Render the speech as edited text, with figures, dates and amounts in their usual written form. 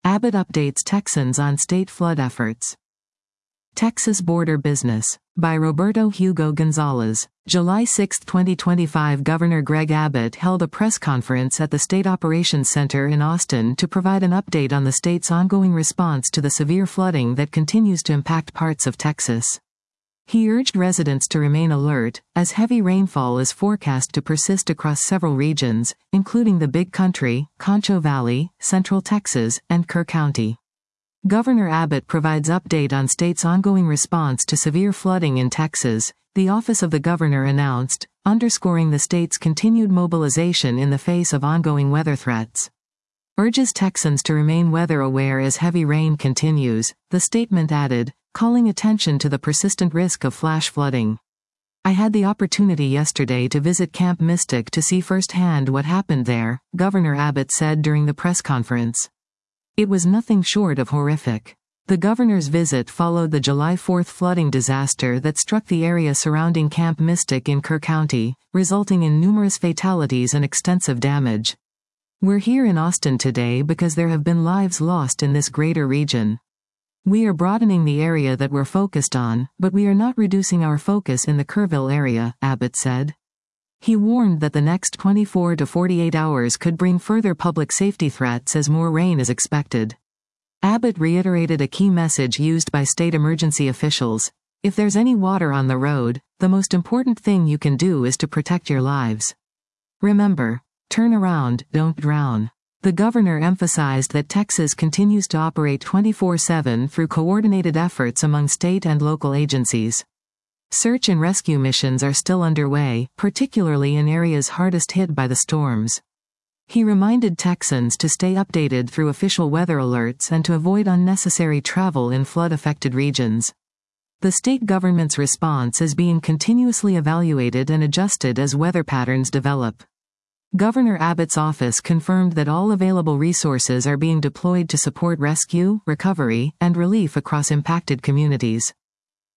Abbott updates Texans on state flood efforts. Texas Border Business, by Roberto Hugo Gonzalez. July 6, 2025. Governor Greg Abbott held a press conference at the State Operations Center in Austin to provide an update on the state's ongoing response to the severe flooding that continues to impact parts of Texas. He urged residents to remain alert, as heavy rainfall is forecast to persist across several regions, including the Big Country, Concho Valley, Central Texas, and Kerr County. Governor Abbott provides update on state's ongoing response to severe flooding in Texas, the office of the governor announced, underscoring the state's continued mobilization in the face of ongoing weather threats. Urges Texans to remain weather aware as heavy rain continues, the statement added, calling attention to the persistent risk of flash flooding. I had the opportunity yesterday to visit Camp Mystic to see firsthand what happened there, Governor Abbott said during the press conference. It was nothing short of horrific. The governor's visit followed the July 4 flooding disaster that struck the area surrounding Camp Mystic in Kerr County, resulting in numerous fatalities and extensive damage. We're here in Austin today because there have been lives lost in this greater region. We are broadening the area that we're focused on, but we are not reducing our focus in the Kerrville area, Abbott said. He warned that the next 24 to 48 hours could bring further public safety threats as more rain is expected. Abbott reiterated a key message used by state emergency officials: if there's any water on the road, the most important thing you can do is to protect your lives. Remember, turn around, don't drown. The governor emphasized that Texas continues to operate 24/7 through coordinated efforts among state and local agencies. Search and rescue missions are still underway, particularly in areas hardest hit by the storms. He reminded Texans to stay updated through official weather alerts and to avoid unnecessary travel in flood-affected regions. The state government's response is being continuously evaluated and adjusted as weather patterns develop. Governor Abbott's office confirmed that all available resources are being deployed to support rescue, recovery, and relief across impacted communities.